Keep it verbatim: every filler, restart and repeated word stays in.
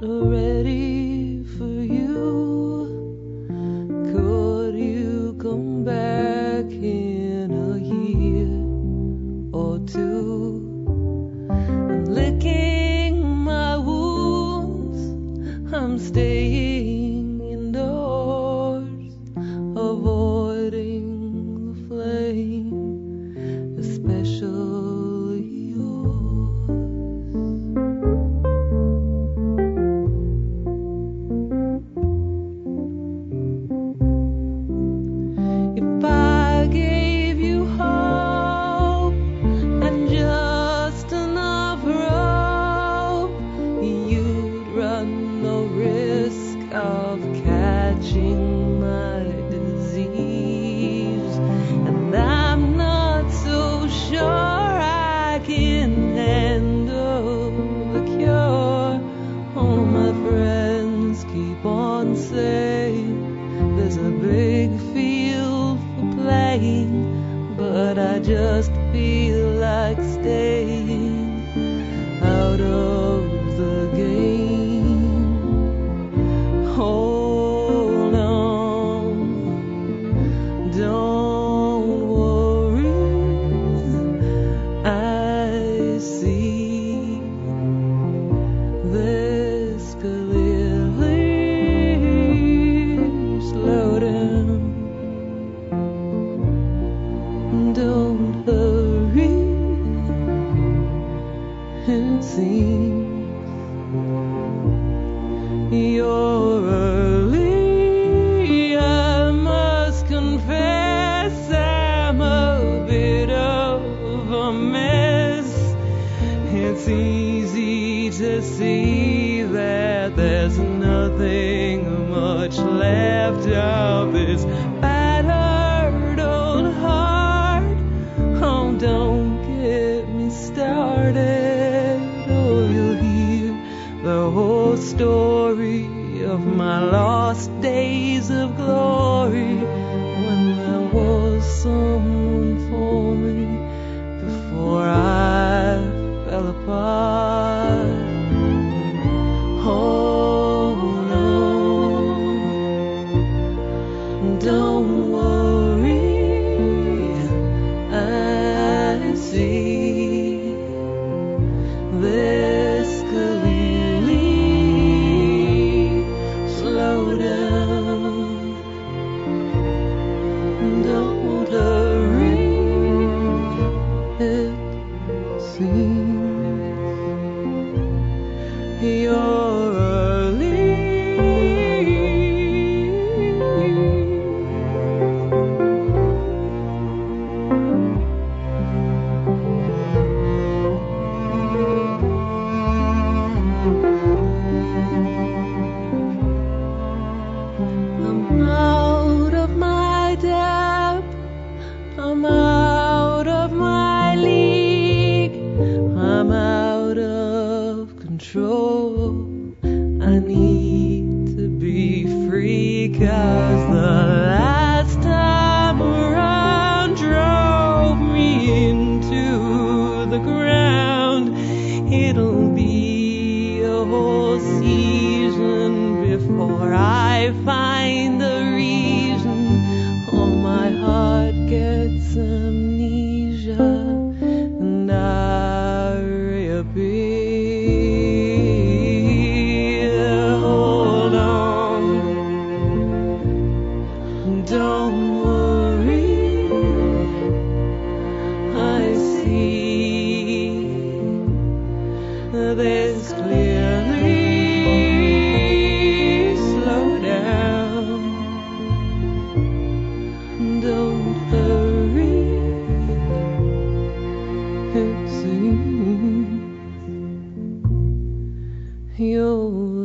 ready for you. Could you come back in a year or two? I'm licking my wounds, I'm staying indoors, avoiding the flame, especially yours. If I gave you hope and just enough rope, you'd run the risk of catching my disease. And I'm not so sure I can handle the cure. All my friends keep on saying there's a big field for playing, but I just feel like staying out of the game. Hold on, don't worry, I see this clearly. Slow down, don't hurry. It seems you're early. I must confess I'm a bit of a mess. It's easy to see that there's nothing much left of this battered old heart. Oh, don't get me started, or you'll hear the whole story of my lost days of glory, when there was someone for me before I fell apart. Hold on, don't worry, I see this clearly. Slow down, don't hurry. It seems you're early. I'm out of my depth, I'm out of my league, I'm out of control. I need to be free, 'cause the last time around drove me into the ground. It'll be a whole season before I find the reason. Oh, my heart gets amnesia and I reappear. Hold on, don't worry, I see this clearly. Slow down, don't hurry. It seems you're